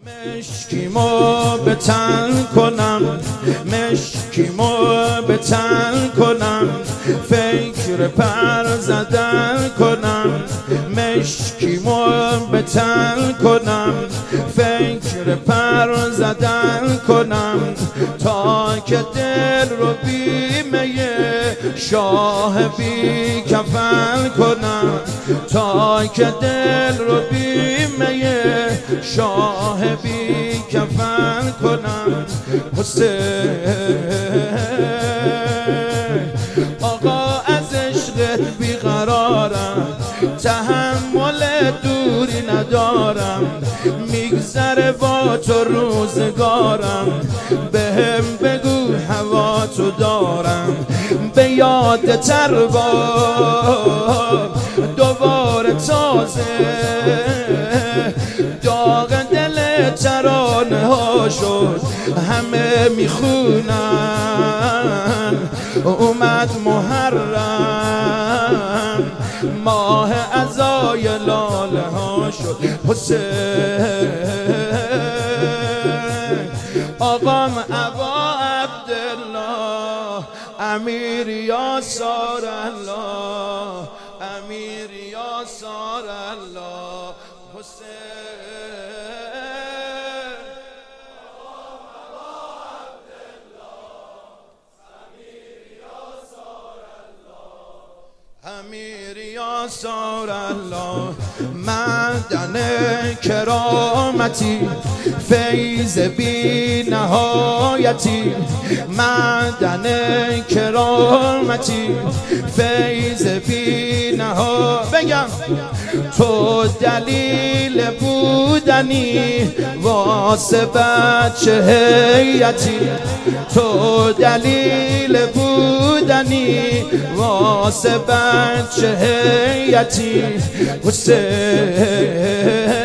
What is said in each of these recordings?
مشکیمو به تن کنم، مشکیمو به تن کنم، فکر پر زدن کنم، مشکیمو به تن کنم، فکر پر زدن کنم، تا که دل رو بیمه شاه بی کفن کنم، تا که دل رو بیمه شاه بی کفن کنم. حسین آقا از عشقت بیقرارم، تحمل دوری ندارم، میگذره با تو روزگارم، بهم بگو هوا تو دارم، به یاد تربار دوباره تازه داغ دل ترانه ها شد، همه میخونن اومد محرم، ماه عزای لاله ها شد. حسین آقام ابا عبدالله، امیر یاسر الله، امیر یاسر الله. حسین امیر یاسر الله، معدن کرامتی، فیض بی نهایتی، معدن کرامتی، فیض بی نهایتی. بگم تو دلیل بودنی واسه بچه هیتی، تو دلیل بودنی واسه بچه هیتی. حسین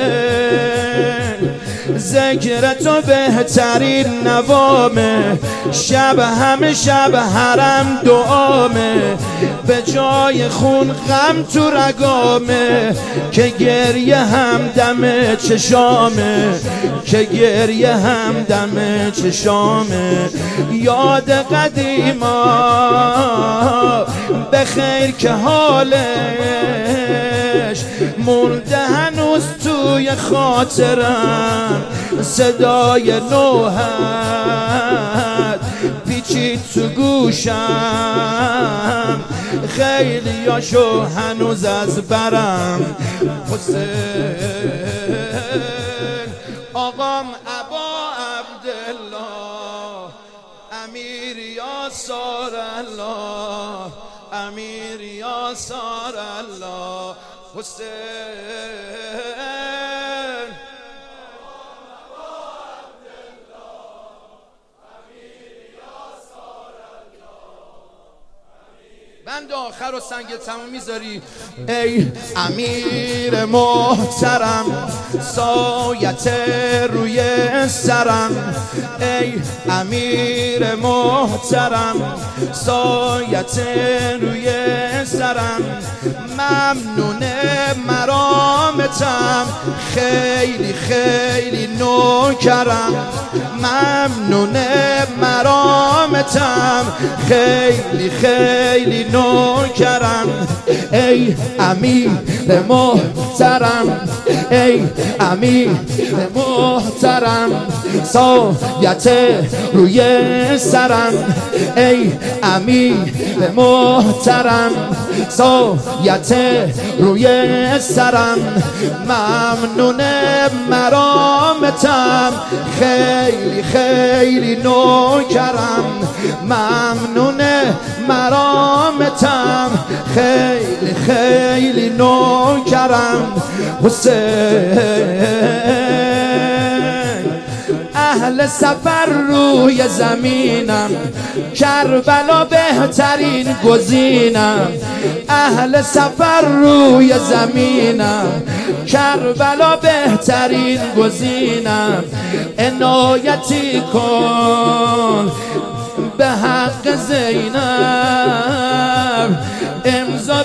ذکر تو بهترین نوامه، شب همه شب حرم دعامه، به جای خون غم تو رگامه، که گریه هم دم چشامه، که گریه هم دم چشامه. یاد قدیما به خیر که حالش مرده هنوز توی خاطرم، صدای نوحت پیچید تو گوشم، خیلی هاشو هنوز از برم. حسین آقام ابا عبدالله، امیر یاسر الله، امیر یاسر الله. حسین بند آخر و سنگ تمام میذاری. ای امیر محترم، سایت روی سرم، ای امیر محترم، سایت روی سرم، ممنون مرامتم، خیلی خیلی نوکرم، ممنون مرامتم، خیلی خیلی نوکرم. ای امیر محترم، ای امیر محترم، سایت روی سرم، ای امیر محترم، سایت روی سرم، ممنون مرامتم، خیلی خیلی نوکرم، ممنون مرامتم، خیلی خیلی نوکرم. حسین اهل سفر روی زمینم، کربلا بهترین گزینم، اهل سفر روی زمینم، کربلا بهترین گزینم. عنایتی کن به حق زینب، امضا